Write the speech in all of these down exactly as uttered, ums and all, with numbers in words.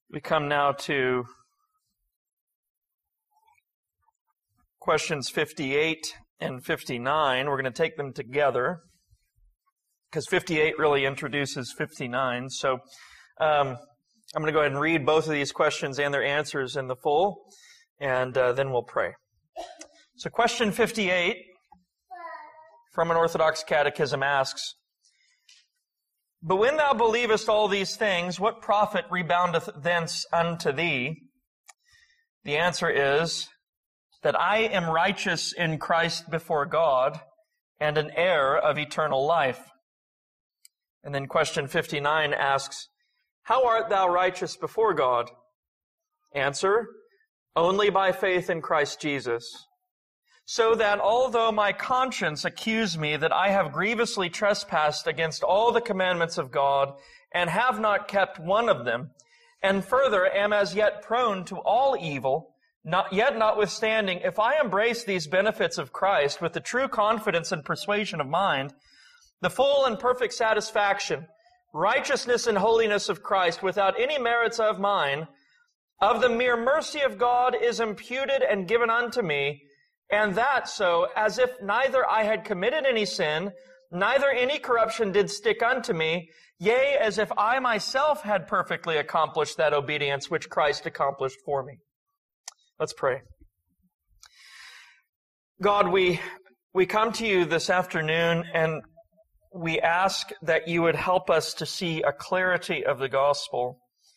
We come now to questions fifty-eight and fifty-nine. We're going to take them together because fifty-eight really introduces fifty-nine. So um, I'm going to go ahead and read both of these questions and their answers in the full, and uh, then we'll pray. So question fifty-eight from an Orthodox Catechism asks, "But when thou believest all these things, what profit reboundeth thence unto thee?" The answer is that I am righteous in Christ before God and an heir of eternal life. And then question fifty-nine asks, "How art thou righteous before God?" Answer, only by faith in Christ Jesus. So that although my conscience accuse me that I have grievously trespassed against all the commandments of God and have not kept one of them, and further am as yet prone to all evil, not yet notwithstanding, if I embrace these benefits of Christ with the true confidence and persuasion of mind, the full and perfect satisfaction, righteousness and holiness of Christ without any merits of mine, of the mere mercy of God is imputed and given unto me, and that so, as if neither I had committed any sin, neither any corruption did stick unto me, yea, as if I myself had perfectly accomplished that obedience which Christ accomplished for me." Let's pray. God, we, we come to you this afternoon and we ask that you would help us to see a clarity of the gospel,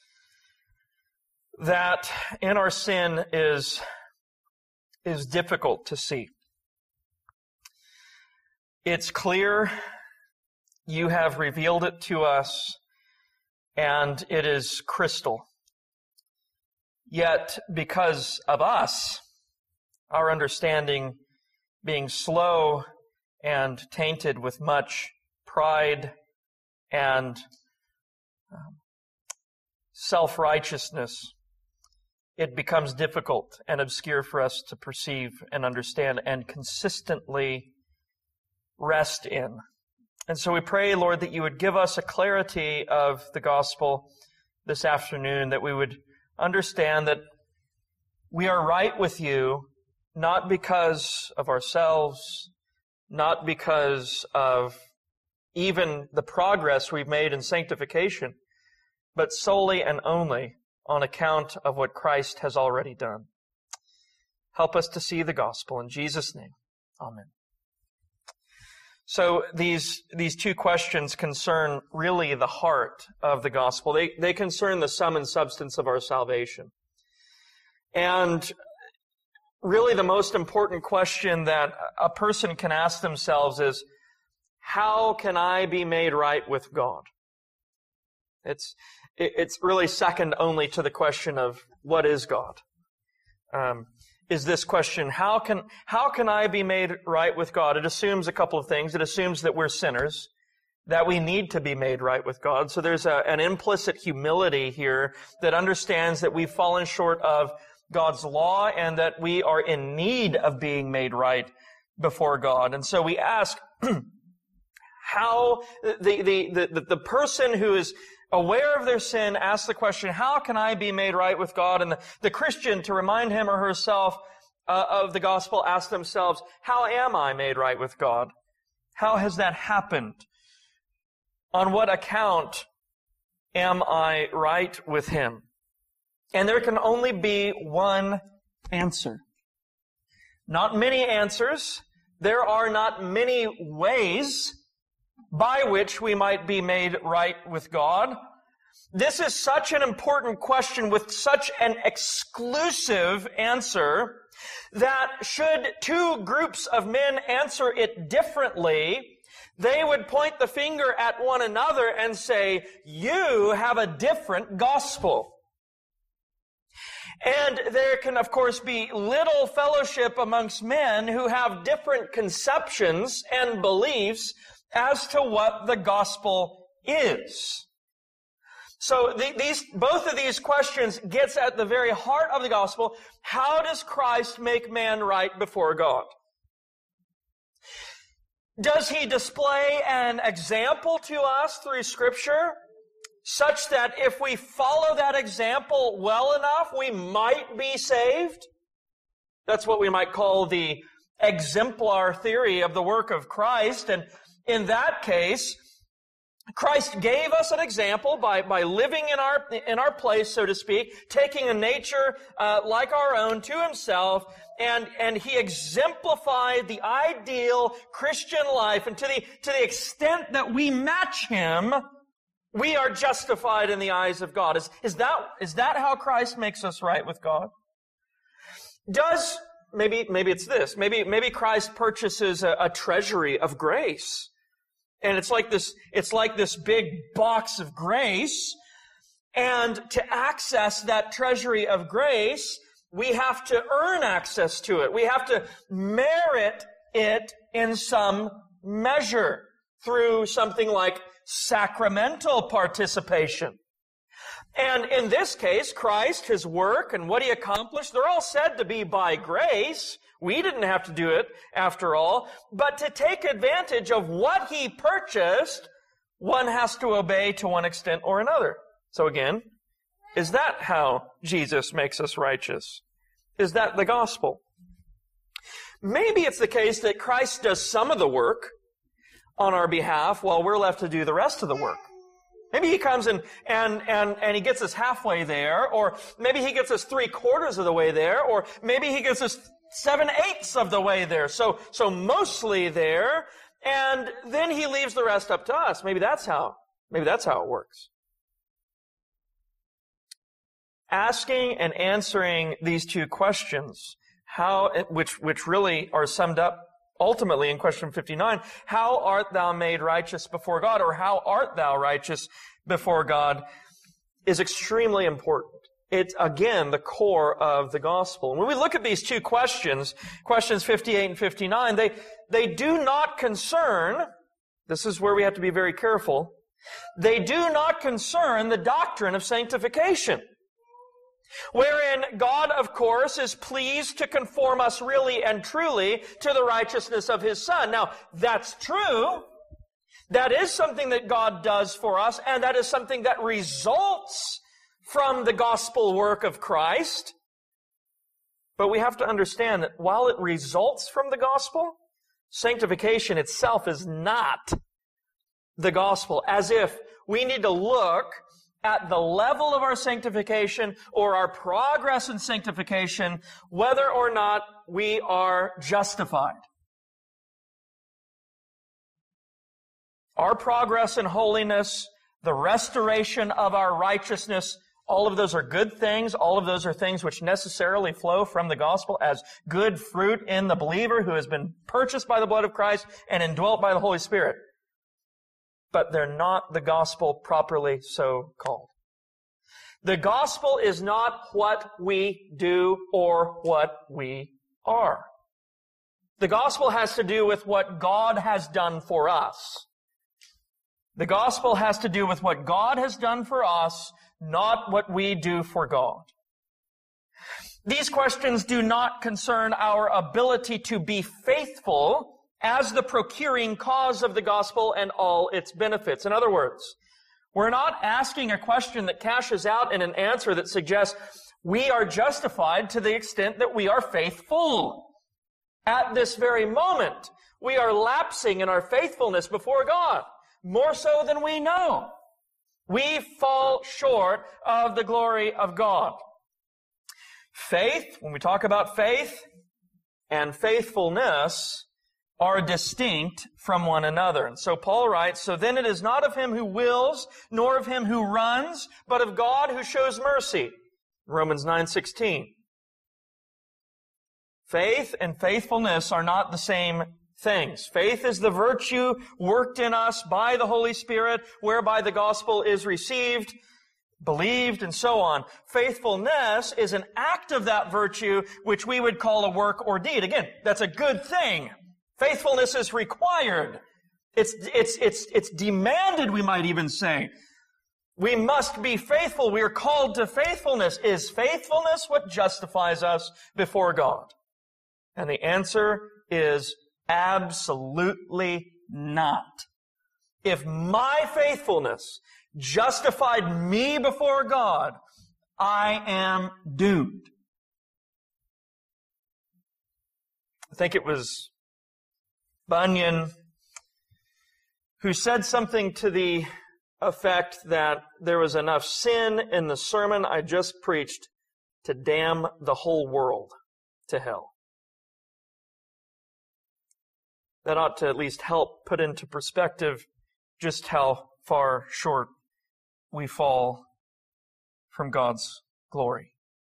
that in our sin is is difficult to see. It's clear, you have revealed it to us, and it is crystal. Yet, because of us, our understanding being slow and tainted with much pride and um, self-righteousness, it becomes difficult and obscure for us to perceive and understand and consistently rest in. And so we pray, Lord, that you would give us a clarity of the gospel this afternoon, that we would understand that we are right with you, not because of ourselves, not because of even the progress we've made in sanctification, but solely and only on account of what Christ has already done. Help us to see the gospel. In Jesus' name, amen. So these, these two questions concern really the heart of the gospel. They, they concern the sum and substance of our salvation. And really the most important question that a person can ask themselves is, how can I be made right with God? It's, it's really second only to the question of what is God? Um, is this question, how can, how can I be made right with God? It assumes a couple of things. It assumes that we're sinners, that we need to be made right with God. So there's a, an implicit humility here that understands that we've fallen short of God's law and that we are in need of being made right before God. And so we ask, how the, the, the, the person who is aware of their sin asks the question, how can I be made right with God? And the, the Christian, to remind him or herself uh, of the gospel, asks themselves, how am I made right with God? How has that happened? On what account am I right with Him? And there can only be one answer. Not many answers. There are not many ways by which we might be made right with God. This is such an important question with such an exclusive answer that should two groups of men answer it differently, they would point the finger at one another and say, you have a different gospel. And there can, of course, be little fellowship amongst men who have different conceptions and beliefs as to what the gospel is. So the, these, both of these questions gets at the very heart of the gospel. How does Christ make man right before God? Does He display an example to us through Scripture? such that if we follow that example well enough, we might be saved. That's what we might call the exemplar theory of the work of Christ. And in that case, Christ gave us an example by, by living in our, in our place, so to speak, taking a nature uh, like our own to himself, and, and he exemplified the ideal Christian life. And to the, to the extent that we match him, we are justified in the eyes of God. Is, is that, is that how Christ makes us right with God? Does, maybe, maybe it's this, maybe, maybe Christ purchases a, a treasury of grace. And it's like this, it's like this big box of grace. And to access that treasury of grace, we have to earn access to it. We have to merit it in some measure through something like sacramental participation. And in this case, Christ, his work, and what he accomplished, they're all said to be by grace. We didn't have to do it, after all. But to take advantage of what he purchased, one has to obey to one extent or another. So again, is that how Jesus makes us righteous? Is that the gospel? Maybe it's the case that Christ does some of the work on our behalf while we're left to do the rest of the work. Maybe he comes in and, and, and he gets us halfway there, or maybe he gets us three quarters of the way there, or maybe he gets us seven eighths of the way there. So, so mostly there, and then he leaves the rest up to us. Maybe that's how, maybe that's how it works. Asking and answering these two questions, how, which, which really are summed up ultimately in question fifty-nine, how art thou made righteous before God, or how art thou righteous before God, is extremely important. It's, again, the core of the gospel. And when we look at these two questions, questions fifty-eight and fifty-nine, they, they do not concern, this is where we have to be very careful, they do not concern the doctrine of sanctification, wherein God, of course, is pleased to conform us really and truly to the righteousness of his Son. Now, that's true. That is something that God does for us, and that is something that results from the gospel work of Christ. But we have to understand that while it results from the gospel, sanctification itself is not the gospel, as if we need to look at the level of our sanctification or our progress in sanctification, whether or not we are justified. Our progress in holiness, the restoration of our righteousness, all of those are good things. All of those are things which necessarily flow from the gospel as good fruit in the believer who has been purchased by the blood of Christ and indwelt by the Holy Spirit. But they're not the gospel properly so called. The gospel is not what we do or what we are. The gospel has to do with what God has done for us. The gospel has to do with what God has done for us, not what we do for God. These questions do not concern our ability to be faithful as the procuring cause of the gospel and all its benefits. In other words, we're not asking a question that cashes out in an answer that suggests we are justified to the extent that we are faithful. At this very moment, we are lapsing in our faithfulness before God, more so than we know. We fall short of the glory of God. Faith, when we talk about faith and faithfulness, are distinct from one another. And so Paul writes, so then it is not of him who wills, nor of him who runs, but of God who shows mercy. Romans nine sixteen. Faith and faithfulness are not the same things. Faith is the virtue worked in us by the Holy Spirit, whereby the gospel is received, believed, and so on. Faithfulness is an act of that virtue, which we would call a work or deed. Again, that's a good thing. Faithfulness is required. It's, it's, it's, it's demanded, we might even say. We must be faithful. We are called to faithfulness. Is faithfulness what justifies us before God? And the answer is absolutely not. If my faithfulness justified me before God, I am doomed. I think it was Bunyan who said something to the effect that there was enough sin in the sermon I just preached to damn the whole world to hell. That ought to at least help put into perspective just how far short we fall from God's glory.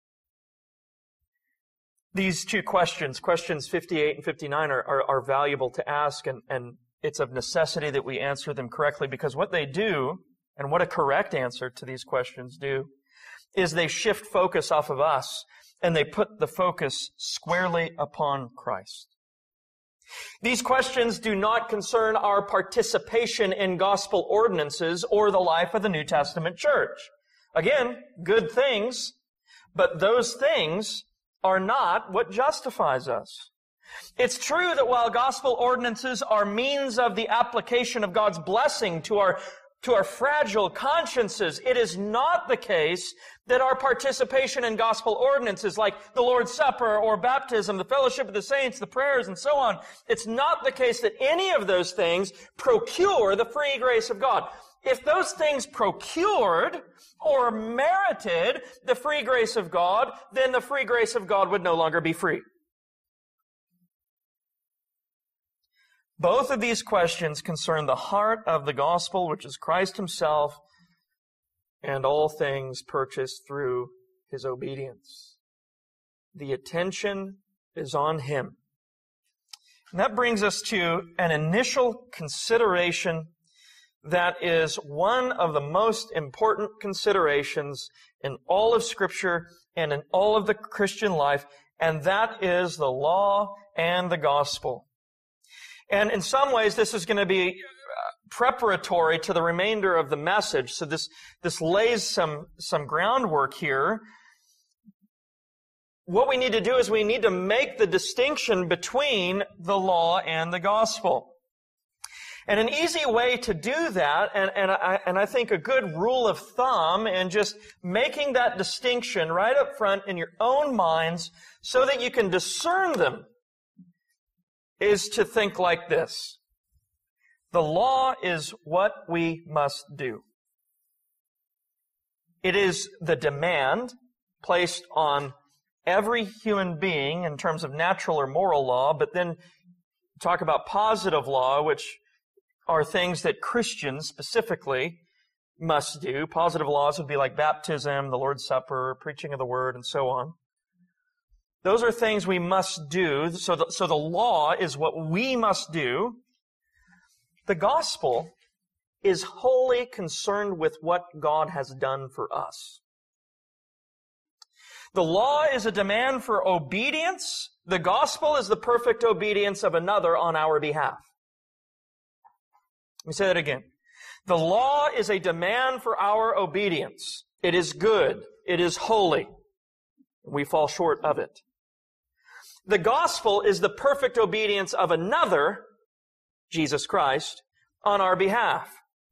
These two questions, questions fifty-eight and fifty-nine, are, are, are valuable to ask, and, and it's of necessity that we answer them correctly, because what they do, and what a correct answer to these questions do, is they shift focus off of us, and they put the focus squarely upon Christ. These questions do not concern our participation in gospel ordinances or the life of the New Testament church. Again, good things, but those things are not what justifies us. It's true that while gospel ordinances are means of the application of God's blessing to our to our fragile consciences, it is not the case that our participation in gospel ordinances like the Lord's Supper or baptism, the fellowship of the saints, the prayers, and so on, it's not the case that any of those things procure the free grace of God. If those things procured or merited the free grace of God, then the free grace of God would no longer be free. Both of these questions concern the heart of the gospel, which is Christ Himself, and all things purchased through His obedience. The attention is on Him. And that brings us to an initial consideration that is one of the most important considerations in all of Scripture and in all of the Christian life, and that is the law and the gospel. And in some ways, this is going to be preparatory to the remainder of the message. So this, this lays some, some groundwork here. What we need to do is we need to make the distinction between the law and the gospel. And an easy way to do that, and, and, I, and I think a good rule of thumb in just making that distinction right up front in your own minds so that you can discern them, is to think like this. The law is what we must do. It is the demand placed on every human being in terms of natural or moral law, but then talk about positive law, which are things that Christians specifically must do. Positive laws would be like baptism, the Lord's Supper, preaching of the Word, and so on. Those are things we must do. So the, so the law is what we must do. The gospel is wholly concerned with what God has done for us. The law is a demand for obedience. The gospel is the perfect obedience of another on our behalf. Let me say that again. The law is a demand for our obedience. It is good. It is holy. We fall short of it. The gospel is the perfect obedience of another, Jesus Christ, on our behalf.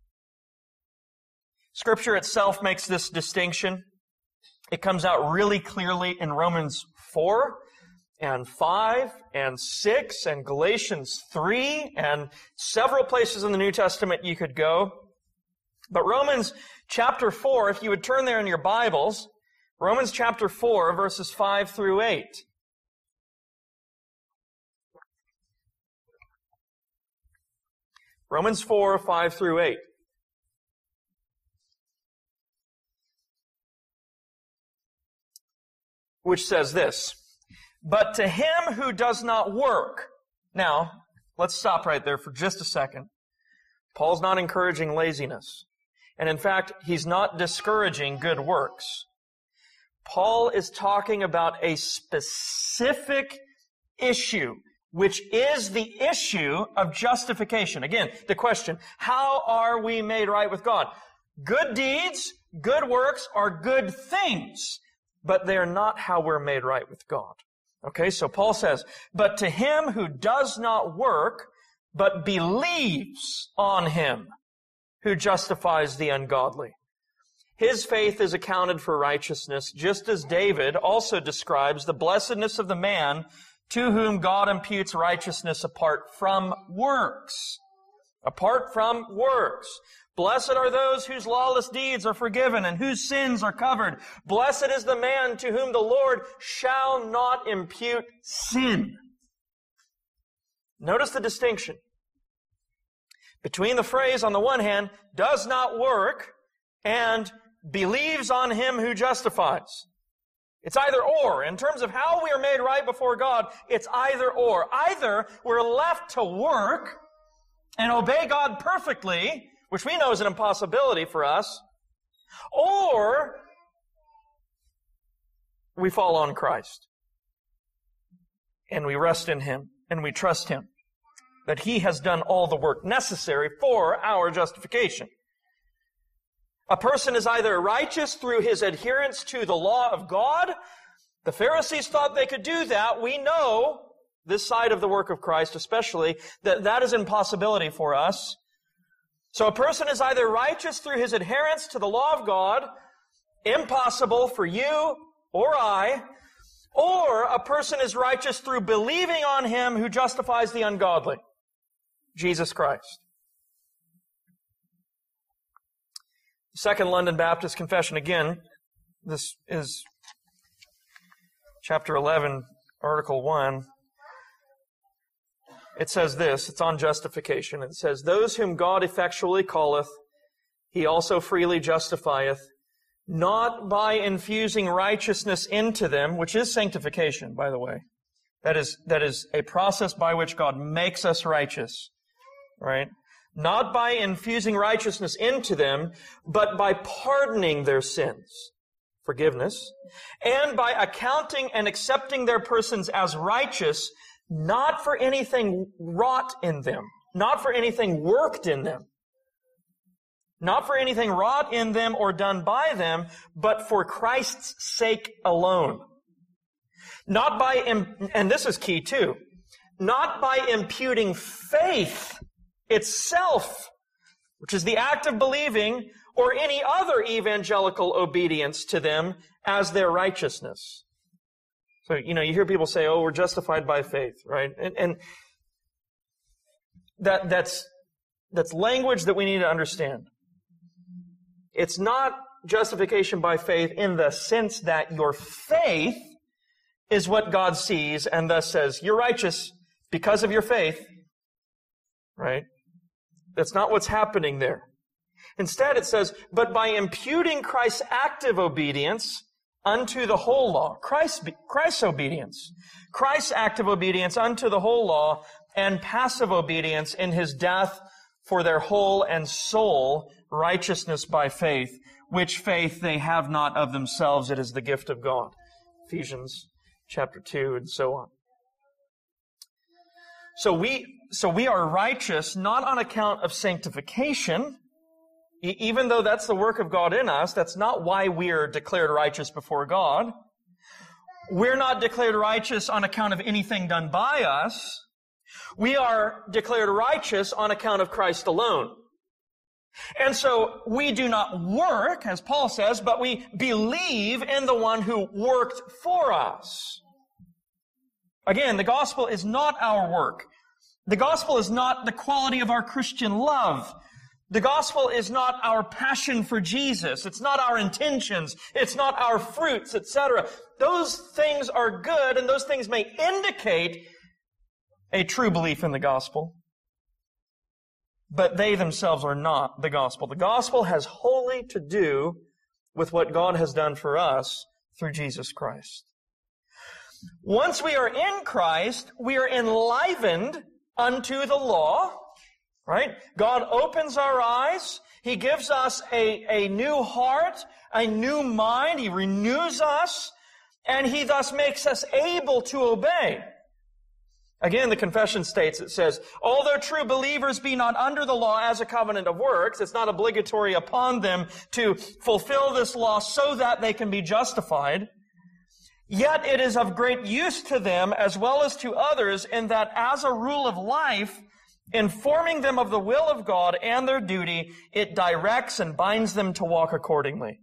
Scripture itself makes this distinction. It comes out really clearly in Romans four and five and six and Galatians three and several places in the New Testament you could go. But Romans chapter four, if you would turn there in your Bibles, Romans chapter four, verses five through eight. Romans four, five through eight. Which says this, but to him who does not work. Now, let's stop right there for just a second. Paul's not encouraging laziness. And in fact, he's not discouraging good works. Paul is talking about a specific issue, which is the issue of justification. Again, the question, how are we made right with God? Good deeds, good works are good things, but they're not how we're made right with God. Okay, so Paul says, but to him who does not work, but believes on him who justifies the ungodly. His faith is accounted for righteousness, just as David also describes the blessedness of the man to whom God imputes righteousness apart from works. Apart from works. Blessed are those whose lawless deeds are forgiven and whose sins are covered. Blessed is the man to whom the Lord shall not impute sin. Notice the distinction between the phrase, on the one hand, does not work, and believes on him who justifies. It's either or. In terms of how we are made right before God, it's either or. Either we're left to work and obey God perfectly, which we know is an impossibility for us, or we fall on Christ and we rest in Him and we trust Him that He has done all the work necessary for our justification. A person is either righteous through his adherence to the law of God. The Pharisees thought they could do that. We know, this side of the work of Christ especially, that that is an impossibility for us. So a person is either righteous through his adherence to the law of God, impossible for you or I, or a person is righteous through believing on Him who justifies the ungodly, Jesus Christ. Second London Baptist Confession, again, this is chapter eleven, article one. It says this, it's on justification. It says, those whom God effectually calleth, He also freely justifieth, not by infusing righteousness into them, which is sanctification, by the way. That is, that is a process by which God makes us righteous, right? Not by infusing righteousness into them, but by pardoning their sins, forgiveness, and by accounting and accepting their persons as righteous, not for anything wrought in them, not for anything worked in them, not for anything wrought in them or done by them, but for Christ's sake alone. Not by, and this is key too, not by imputing faith itself, which is the act of believing, or any other evangelical obedience to them as their righteousness. So, you know, you hear people say, oh, we're justified by faith, right? And, and that, that's, that's language that we need to understand. It's not justification by faith in the sense that your faith is what God sees and thus says, you're righteous because of your faith, right? That's not what's happening there. Instead, it says, but by imputing Christ's active obedience unto the whole law, Christ's, Christ's obedience, Christ's active obedience unto the whole law, and passive obedience in His death for their whole and sole righteousness by faith, which faith they have not of themselves, it is the gift of God. Ephesians chapter two, and so on. So we, so we are righteous not on account of sanctification, e- even though that's the work of God in us. That's not why we are declared righteous before God. We're not declared righteous on account of anything done by us. We are declared righteous on account of Christ alone. And so we do not work, as Paul says, but we believe in the one who worked for us. Again, the gospel is not our work. The gospel is not the quality of our Christian love. The gospel is not our passion for Jesus. It's not our intentions. It's not our fruits, et cetera. Those things are good, and those things may indicate a true belief in the gospel. But they themselves are not the gospel. The gospel has wholly to do with what God has done for us through Jesus Christ. Once we are in Christ, we are enlivened unto the law, right? God opens our eyes. He gives us a, a new heart, a new mind. He renews us, and He thus makes us able to obey. Again, the confession states, it says, although true believers be not under the law as a covenant of works, it's not obligatory upon them to fulfill this law so that they can be justified, yet it is of great use to them as well as to others in that as a rule of life, Informing them of the will of God and their duty, it directs and binds them to walk accordingly.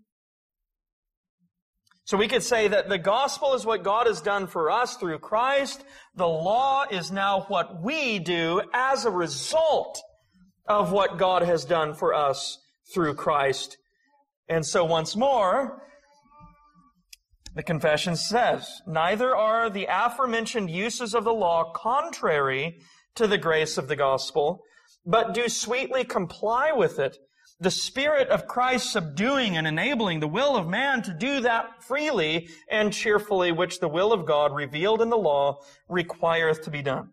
So we could say that the gospel is what God has done for us through Christ. The law is now what we do as a result of what God has done for us through Christ. And so once more, the confession says, neither are the aforementioned uses of the law contrary to the grace of the gospel, but do sweetly comply with it, the Spirit of Christ subduing and enabling the will of man to do that freely and cheerfully, which the will of God revealed in the law requireth to be done.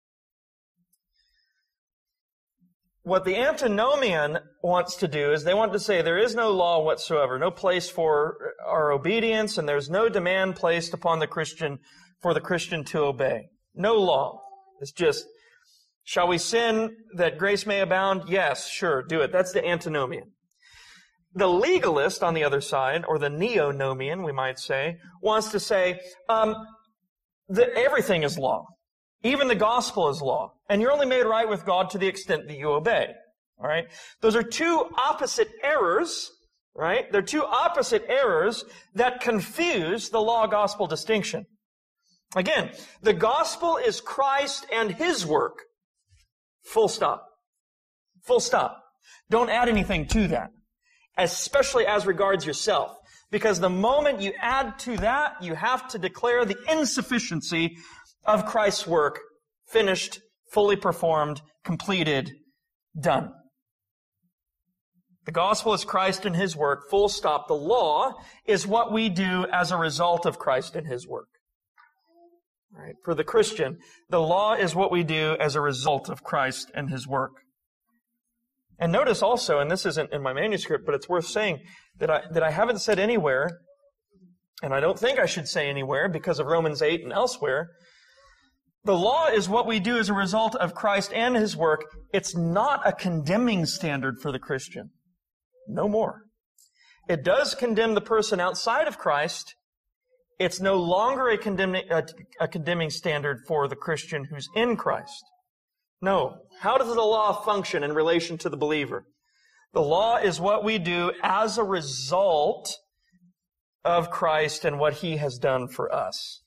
What the antinomian wants to do is they want to say there is no law whatsoever, no place for our obedience, and there's no demand placed upon the Christian for the Christian to obey. No law. It's just, shall we sin that grace may abound? Yes, sure, do it. That's the antinomian. The legalist, on the other side, or the neonomian, we might say, wants to say, um, that everything is law. Even the gospel is law. And you're only made right with God to the extent that you obey. All right? Those are two opposite errors, right? They're two opposite errors that confuse the law-gospel distinction. Again, the gospel is Christ and His work. Full stop. Full stop. Don't add anything to that, especially as regards yourself. Because the moment you add to that, you have to declare the insufficiency of Christ's work, finished, fully performed, completed, done. The gospel is Christ and His work, full stop. The law is what we do as a result of Christ and His work. Right? For the Christian, the law is what we do as a result of Christ and His work. And notice also, and this isn't in my manuscript, but it's worth saying, that I, that I haven't said anywhere, and I don't think I should say anywhere because of Romans eight and elsewhere, the law is what we do as a result of Christ and His work. It's not a condemning standard for the Christian. No more. It does condemn the person outside of Christ. It's no longer a condemning, a, a condemning standard for the Christian who's in Christ. No. How does the law function in relation to the believer? The law is what we do as a result of Christ and what He has done for us.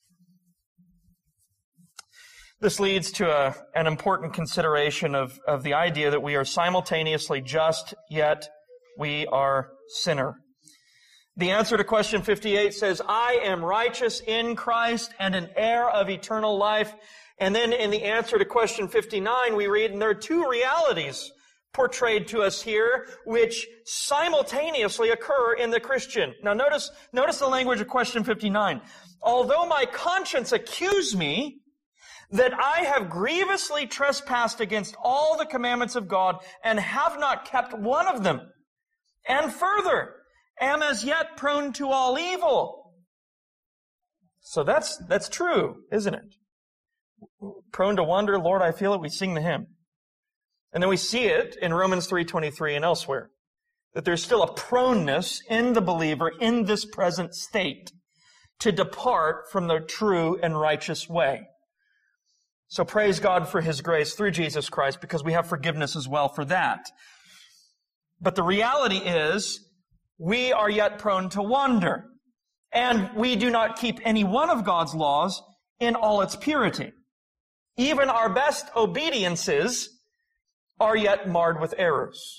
This leads to a, an important consideration of, of the idea that we are simultaneously just, yet we are sinner. The answer to question fifty-eight says, I am righteous in Christ and an heir of eternal life. And then in the answer to question fifty-nine, we read, and there are two realities portrayed to us here which simultaneously occur in the Christian. Now notice, notice the language of question fifty-nine. Although my conscience accuse me that I have grievously trespassed against all the commandments of God and have not kept one of them, and further, am as yet prone to all evil. So that's, that's true, isn't it? Prone to wonder, Lord, I feel it, we sing the hymn. And then we see it in Romans three twenty-three and elsewhere, that there's still a proneness in the believer in this present state to depart from the true and righteous way. So praise God for His grace through Jesus Christ, because we have forgiveness as well for that. But the reality is, we are yet prone to wander, and we do not keep any one of God's laws in all its purity. Even our best obediences are yet marred with errors.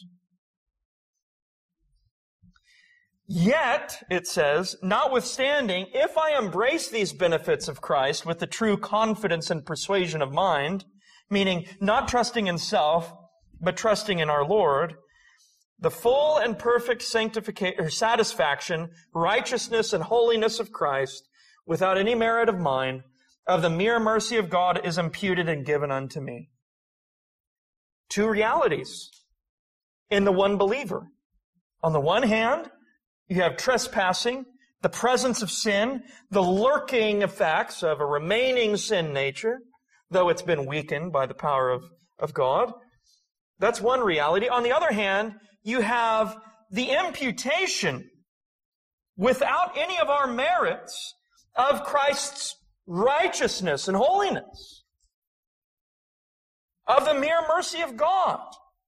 Yet, it says, notwithstanding, if I embrace these benefits of Christ with the true confidence and persuasion of mind, meaning not trusting in self, but trusting in our Lord, the full and perfect sanctification, or satisfaction, righteousness, and holiness of Christ, without any merit of mine, of the mere mercy of God, is imputed and given unto me. Two realities in the one believer. On the one hand, you have trespassing, the presence of sin, the lurking effects of a remaining sin nature, though it's been weakened by the power of, of God. That's one reality. On the other hand, you have the imputation, without any of our merits, of Christ's righteousness and holiness. of the mere mercy of God.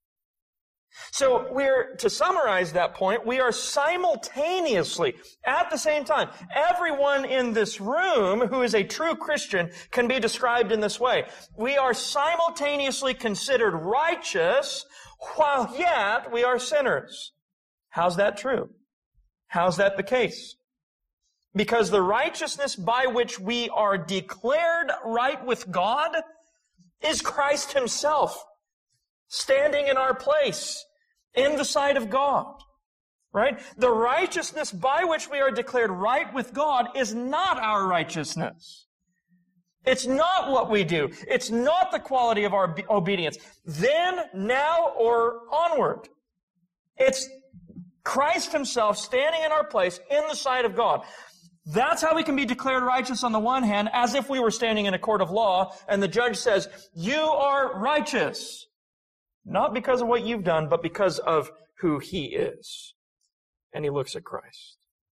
So we're, to summarize that point, we are simultaneously, at the same time, everyone in this room who is a true Christian can be described in this way. We are simultaneously considered righteous while yet we are sinners. How's that true? How's that the case? Because the righteousness by which we are declared right with God is Christ Himself, standing in our place in the sight of God. Right? The righteousness by which we are declared right with God is not our righteousness. It's not what we do. It's not the quality of our obedience. Then, now, or onward. It's Christ Himself standing in our place in the sight of God. That's how we can be declared righteous on the one hand, as if we were standing in a court of law and the judge says, you are righteous. Not because of what you've done, but because of who He is. And He looks at Christ.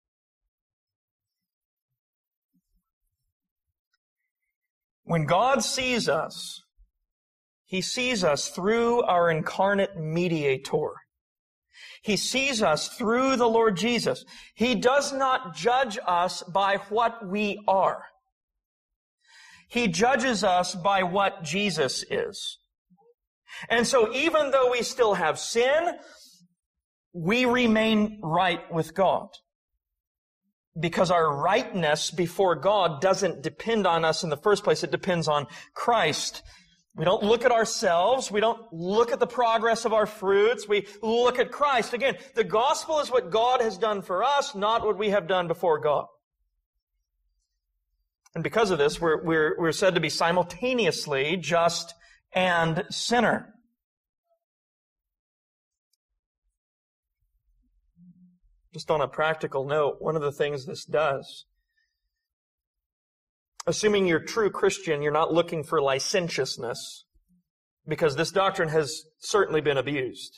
When God sees us, He sees us through our incarnate mediator. He sees us through the Lord Jesus. He does not judge us by what we are. He judges us by what Jesus is. And so even though we still have sin, we remain right with God. Because our rightness before God doesn't depend on us in the first place. It depends on Christ. We don't look at ourselves. We don't look at the progress of our fruits. We look at Christ. Again, the gospel is what God has done for us, not what we have done before God. And because of this, we're, we're, we're said to be simultaneously just and sinner. Just on a practical note, one of the things this does, assuming you're a true Christian, you're not looking for licentiousness, because this doctrine has certainly been abused.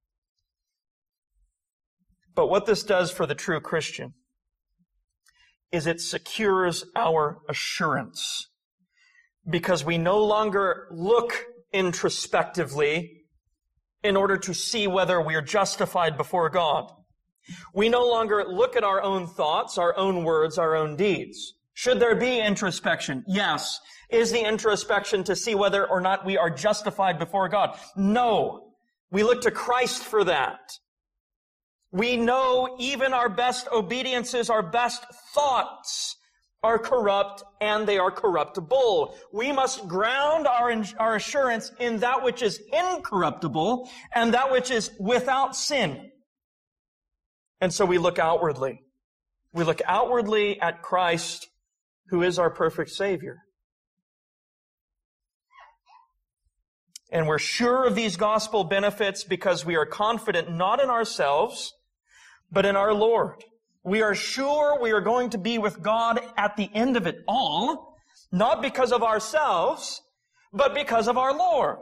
But what this does for the true Christian is it secures our assurance, because we no longer look introspectively in order to see whether we are justified before God. We no longer look at our own thoughts, our own words, our own deeds. Should there be introspection? Yes. Is the introspection to see whether or not we are justified before God? No. We look to Christ for that. We know even our best obediences, our best thoughts are corrupt and they are corruptible. We must ground our, our assurance in that which is incorruptible and that which is without sin. And so we look outwardly. We look outwardly at Christ, who is our perfect Savior. And we're sure of these gospel benefits because we are confident not in ourselves, but in our Lord. We are sure we are going to be with God at the end of it all, not because of ourselves, but because of our Lord.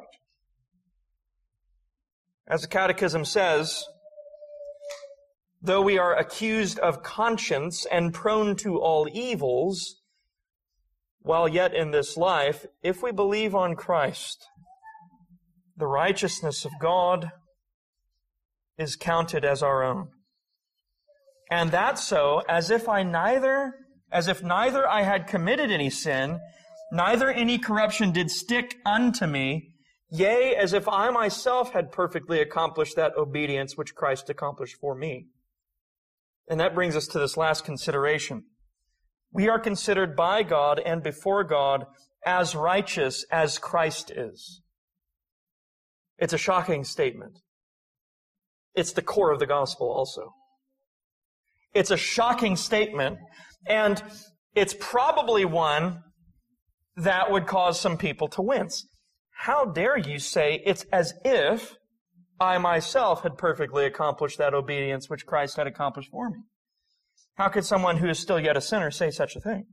As the Catechism says, though we are accused of conscience and prone to all evils, while yet in this life, if we believe on Christ, the righteousness of God is counted as our own. And that so, as if I neither, as if neither I had committed any sin, neither any corruption did stick unto me, yea, as if I myself had perfectly accomplished that obedience which Christ accomplished for me. And that brings us to this last consideration. We are considered by God and before God as righteous as Christ is. It's a shocking statement. It's the core of the gospel also. It's a shocking statement, and it's probably one that would cause some people to wince. How dare you say it's as if I myself had perfectly accomplished that obedience which Christ had accomplished for me? How could someone who is still yet a sinner say such a thing?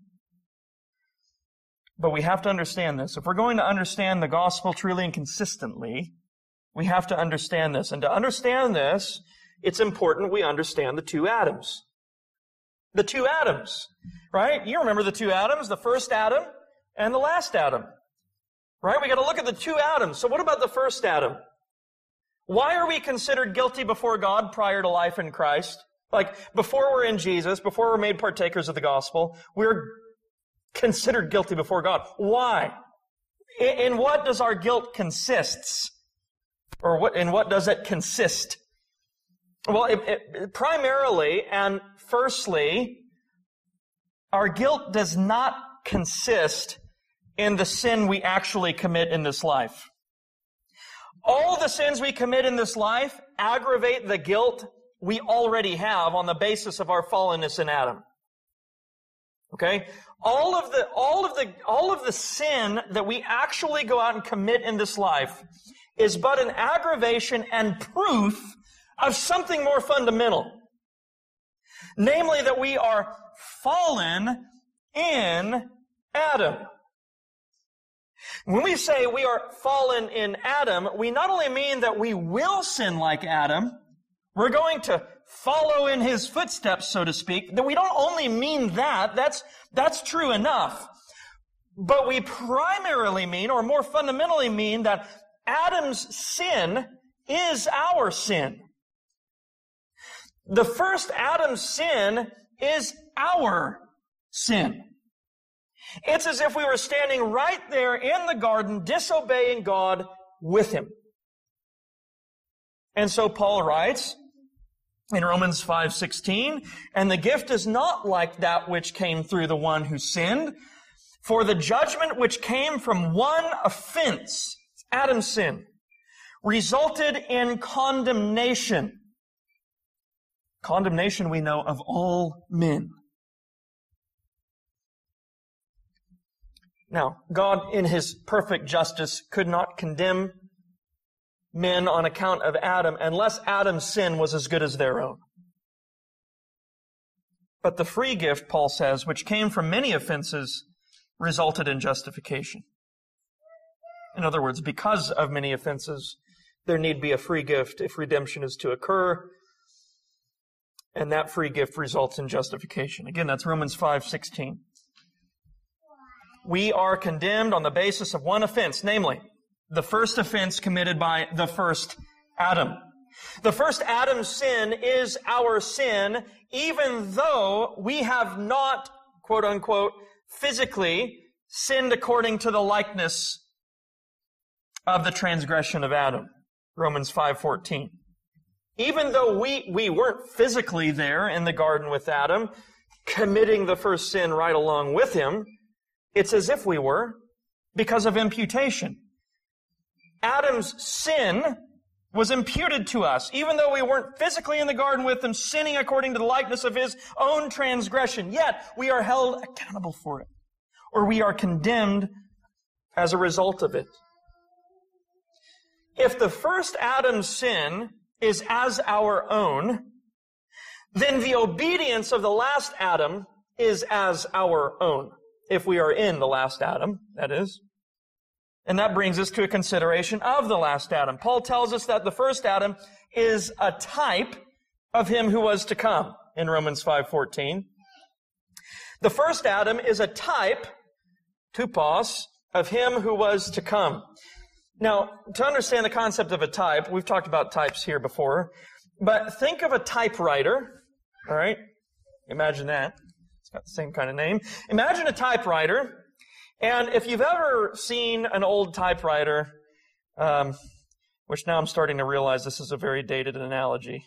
But we have to understand this. If we're going to understand the gospel truly and consistently, we have to understand this. And to understand this, it's important we understand the two Adams. The two Adams, right? You remember the two Adams, the first Adam and the last Adam. Right? We got to look at the two Adams. So what about the first Adam? Why are we considered guilty before God prior to life in Christ? Like, before we're in Jesus, before we're made partakers of the gospel, we're considered guilty before God. Why? In, in what does our guilt consist? Or what, in what does it consist? Well, it, it, primarily and firstly, our guilt does not consist in the sin we actually commit in this life. All the sins we commit in this life aggravate the guilt we already have on the basis of our fallenness in Adam. Okay? All of the, all of the, all of the sin that we actually go out and commit in this life is but an aggravation and proof of something more fundamental. Namely, that we are fallen in Adam. When we say we are fallen in Adam, we not only mean that we will sin like Adam, we're going to follow in his footsteps, so to speak, that we don't only mean that, that's, that's true enough, but we primarily mean, or more fundamentally mean, that Adam's sin is our sin. The first Adam's sin is our sin. It's as if we were standing right there in the garden, disobeying God with him. And so Paul writes in Romans five sixteen, "And the gift is not like that which came through the one who sinned, for the judgment which came from one offense," Adam's sin, "resulted in condemnation." Condemnation, we know, of all men. Now, God, in his perfect justice, could not condemn men on account of Adam unless Adam's sin was as good as their own. But the free gift, Paul says, which came from many offenses, resulted in justification. In other words, because of many offenses, there need be a free gift if redemption is to occur, and that free gift results in justification. Again, that's Romans five sixteen. We are condemned on the basis of one offense, namely, the first offense committed by the first Adam. The first Adam's sin is our sin, even though we have not, quote unquote, physically sinned according to the likeness of the transgression of Adam. Romans five fourteen. Even though we, we weren't physically there in the garden with Adam, committing the first sin right along with him, it's as if we were, because of imputation. Adam's sin was imputed to us, even though we weren't physically in the garden with him, sinning according to the likeness of his own transgression. Yet, we are held accountable for it, or we are condemned as a result of it. If the first Adam's sin is as our own, then the obedience of the last Adam is as our own. If we are in the last Adam, that is. And that brings us to a consideration of the last Adam. Paul tells us that the first Adam is a type of him who was to come in Romans five fourteen. The first Adam is a type, tupos, of him who was to come. Now, to understand the concept of a type, we've talked about types here before, but think of a typewriter, all right? Imagine that. It's got the same kind of name. Imagine a typewriter, and if you've ever seen an old typewriter, um, which now I'm starting to realize this is a very dated analogy.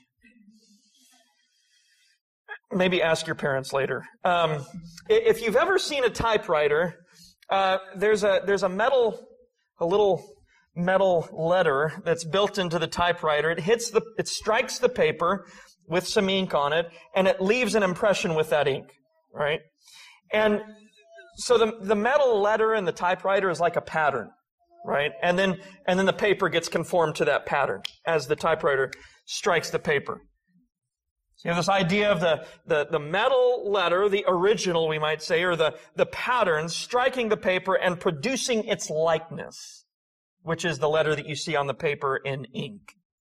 Maybe ask your parents later. Um, if you've ever seen a typewriter, uh, there's a there's a metal, a little metal letter that's built into the typewriter. It hits the, it strikes the paper with some ink on it, and it leaves an impression with that ink. Right? And so the, the metal letter in the typewriter is like a pattern, right? And then, and then the paper gets conformed to that pattern as the typewriter strikes the paper. So you have this idea of the, the, the metal letter, the original, we might say, or the, the pattern striking the paper and producing its likeness, which is the letter that you see on the paper in ink.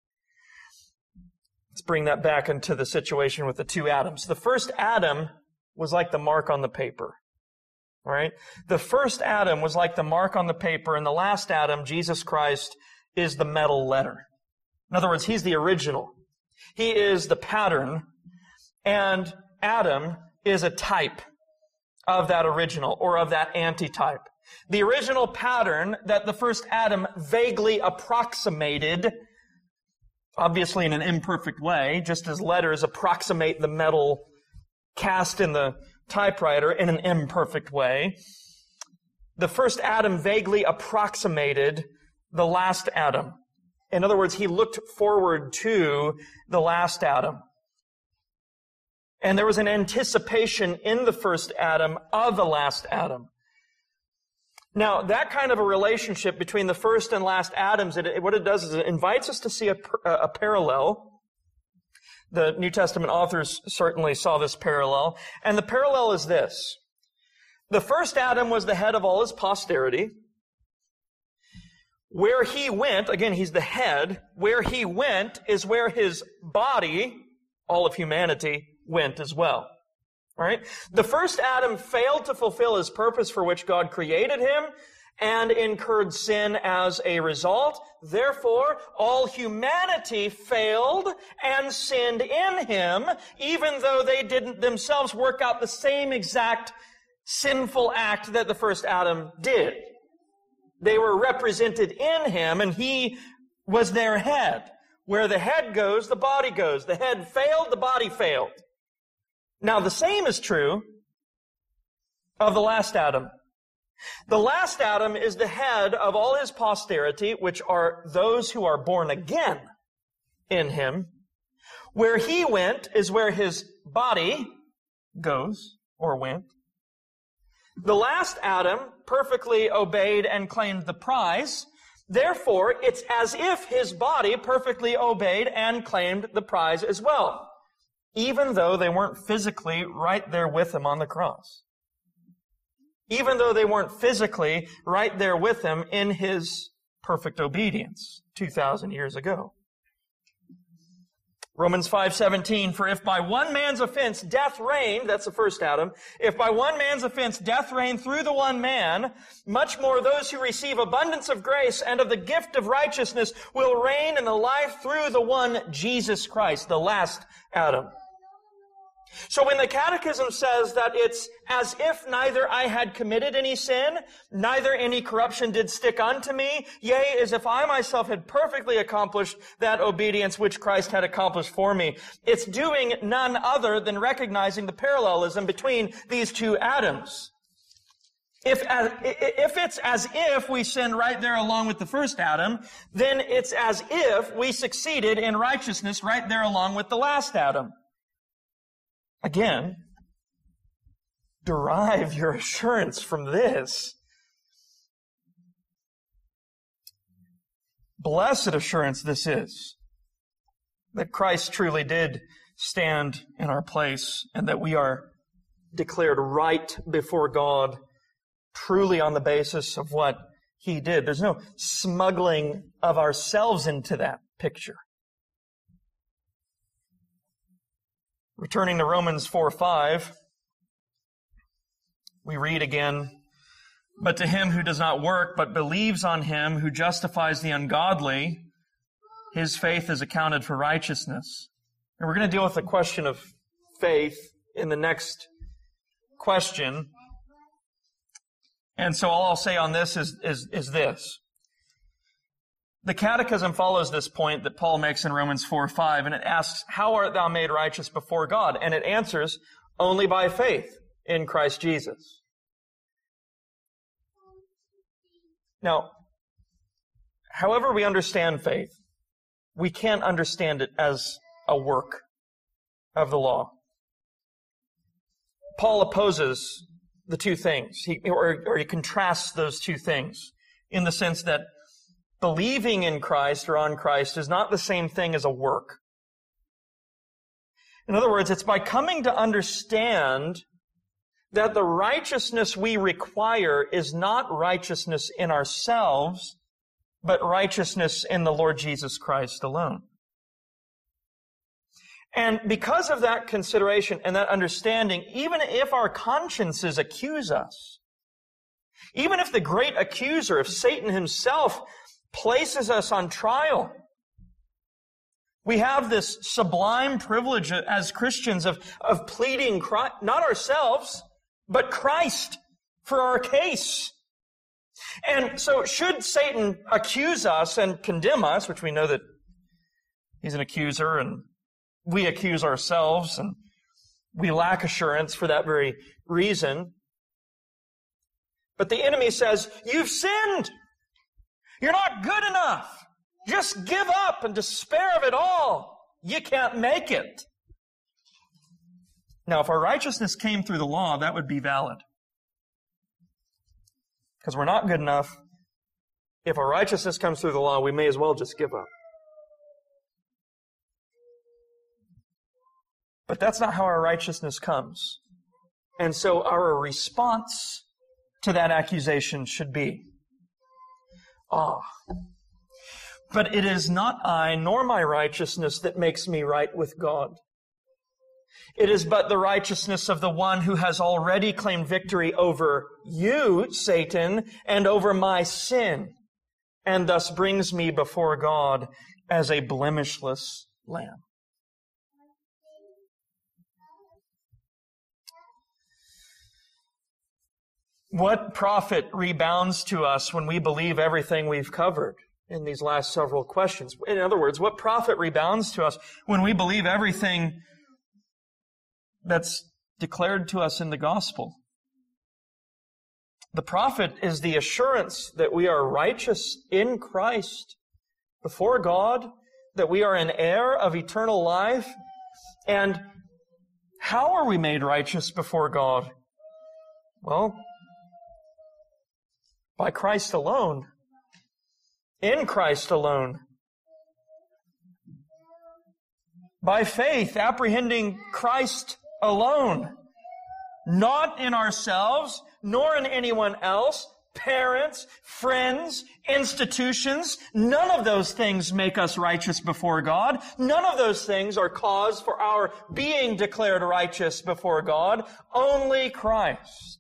Let's bring that back into the situation with the two Adams. The first Adam was like the mark on the paper. All right? The first Adam was like the mark on the paper, and the last Adam, Jesus Christ, is the metal letter. In other words, He's the original. He is the pattern, and Adam is a type of that original, or of that antitype. The original pattern that the first Adam vaguely approximated, obviously in an imperfect way, just as letters approximate the metal cast in the typewriter in an imperfect way. The first Adam vaguely approximated the last Adam. In other words, he looked forward to the last Adam. And there was an anticipation in the first Adam of the last Adam. Now, that kind of a relationship between the first and last Adams, it, what it does is it invites us to see a, a parallel. The New Testament authors certainly saw this parallel. And the parallel is this. The first Adam was the head of all his posterity. Where he went, again, he's the head. Where he went is where his body, all of humanity, went as well. All right? The first Adam failed to fulfill his purpose for which God created him and incurred sin as a result. Therefore, all humanity failed and sinned in him, even though they didn't themselves work out the same exact sinful act that the first Adam did. They were represented in him, and he was their head. Where the head goes, the body goes. The head failed, the body failed. Now, the same is true of the last Adam. The last Adam is the head of all his posterity, which are those who are born again in him. Where he went is where his body goes, or went. The last Adam perfectly obeyed and claimed the prize. Therefore, it's as if his body perfectly obeyed and claimed the prize as well, even though they weren't physically right there with him on the cross. Even though they weren't physically right there with him in his perfect obedience two thousand years ago. Romans five seventeen, for if by one man's offense death reigned, that's the first Adam, if by one man's offense death reigned through the one man, much more those who receive abundance of grace and of the gift of righteousness will reign in the life through the one Jesus Christ, the last Adam. So when the Catechism says that it's as if neither I had committed any sin, neither any corruption did stick unto me, yea, as if I myself had perfectly accomplished that obedience which Christ had accomplished for me, it's doing none other than recognizing the parallelism between these two Adams. If, as, if it's as if we sinned right there along with the first Adam, then it's as if we succeeded in righteousness right there along with the last Adam. Again, derive your assurance from this. Blessed assurance this is, that Christ truly did stand in our place and that we are declared right before God truly on the basis of what He did. There's no smuggling of ourselves into that picture. Returning to Romans four five, we read again, but to him who does not work, but believes on him who justifies the ungodly, his faith is accounted for righteousness. And we're going to deal with the question of faith in the next question. And so all I'll say on this is, is, is this. The Catechism follows this point that Paul makes in Romans four five, and it asks, how art thou made righteous before God? And it answers, only by faith in Christ Jesus. Now, however we understand faith, we can't understand it as a work of the law. Paul opposes the two things, he, or, or he contrasts those two things in the sense that believing in Christ or on Christ is not the same thing as a work. In other words, it's by coming to understand that the righteousness we require is not righteousness in ourselves, but righteousness in the Lord Jesus Christ alone. And because of that consideration and that understanding, even if our consciences accuse us Even if the great accuser, if Satan himself places us on trial, we have this sublime privilege as Christians of, of pleading Christ, not ourselves, but Christ for our case. And so should Satan accuse us and condemn us, which we know that he's an accuser and we accuse ourselves and we lack assurance for that very reason. But the enemy says, you've sinned. You're not good enough. Just give up and despair of it all. You can't make it. Now, if our righteousness came through the law, that would be valid. Because we're not good enough. If our righteousness comes through the law, we may as well just give up. But that's not how our righteousness comes. And so our response to that accusation should be, ah, but it is not I nor my righteousness that makes me right with God. It is but the righteousness of the one who has already claimed victory over you, Satan, and over my sin, and thus brings me before God as a blemishless lamb. What profit rebounds to us when we believe everything we've covered in these last several questions? In other words, what profit rebounds to us when we believe everything that's declared to us in the gospel? The profit is the assurance that we are righteous in Christ before God, that we are an heir of eternal life. And how are we made righteous before God? Well, by Christ alone, in Christ alone, by faith, apprehending Christ alone, not in ourselves, nor in anyone else, parents, friends, institutions. None of those things make us righteous before God. None of those things are cause for our being declared righteous before God. Only Christ.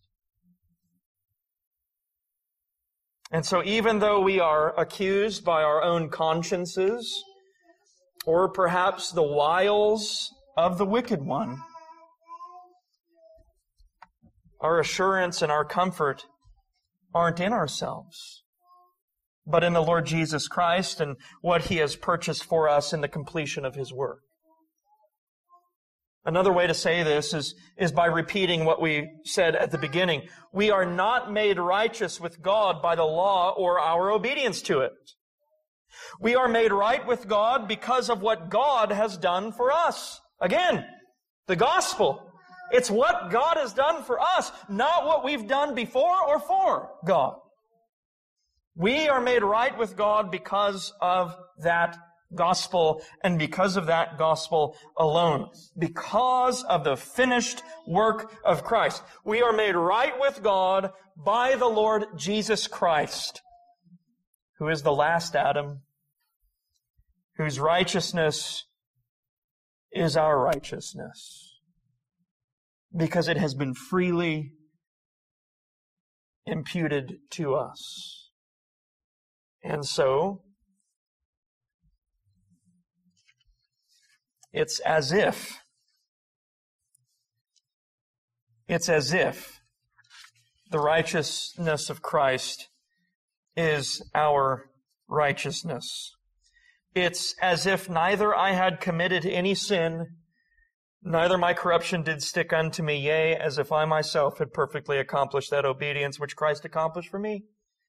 And so even though we are accused by our own consciences, or perhaps the wiles of the wicked one, our assurance and our comfort aren't in ourselves, but in the Lord Jesus Christ and what He has purchased for us in the completion of His work. Another way to say this is, is by repeating what we said at the beginning. We are not made righteous with God by the law or our obedience to it. We are made right with God because of what God has done for us. Again, the gospel. It's what God has done for us, not what we've done before or for God. We are made right with God because of that gospel, and because of that gospel alone. Because of the finished work of Christ. We are made right with God by the Lord Jesus Christ, who is the last Adam, whose righteousness is our righteousness, because it has been freely imputed to us. And so, It's as if, it's as if the righteousness of Christ is our righteousness. It's as if neither I had committed any sin, neither my corruption did stick unto me, yea, as if I myself had perfectly accomplished that obedience which Christ accomplished for me.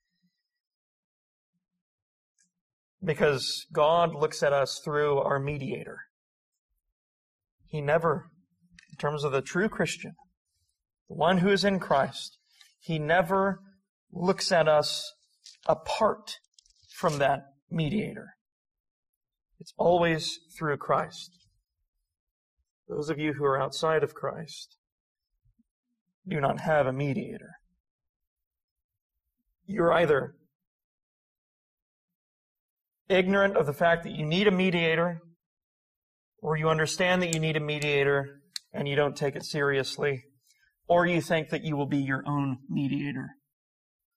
Because God looks at us through our mediator. He never, in terms of the true Christian, the one who is in Christ, He never looks at us apart from that mediator. It's always through Christ. Those of you who are outside of Christ do not have a mediator. You're either ignorant of the fact that you need a mediator, or you understand that you need a mediator and you don't take it seriously, or you think that you will be your own mediator.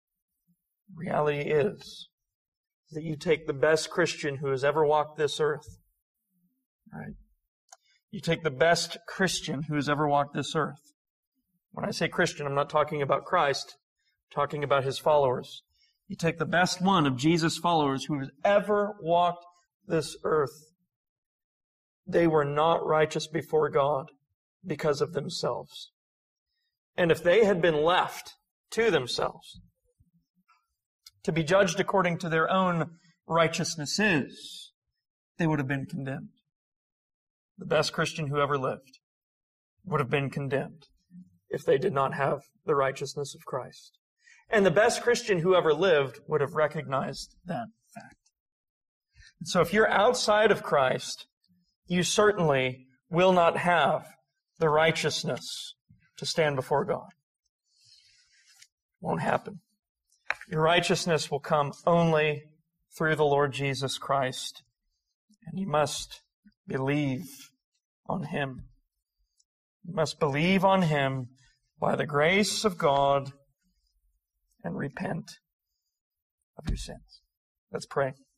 Reality is that you take the best Christian who has ever walked this earth, right? You take the best Christian who has ever walked this earth. When I say Christian, I'm not talking about Christ, I'm talking about His followers. You take the best one of Jesus' followers who has ever walked this earth. They were not righteous before God because of themselves. And if they had been left to themselves, to be judged according to their own righteousnesses, they would have been condemned. The best Christian who ever lived would have been condemned if they did not have the righteousness of Christ. And the best Christian who ever lived would have recognized that fact. And so if you're outside of Christ, you certainly will not have the righteousness to stand before God. It won't happen. Your righteousness will come only through the Lord Jesus Christ, and you must believe on Him. You must believe on Him by the grace of God and repent of your sins. Let's pray.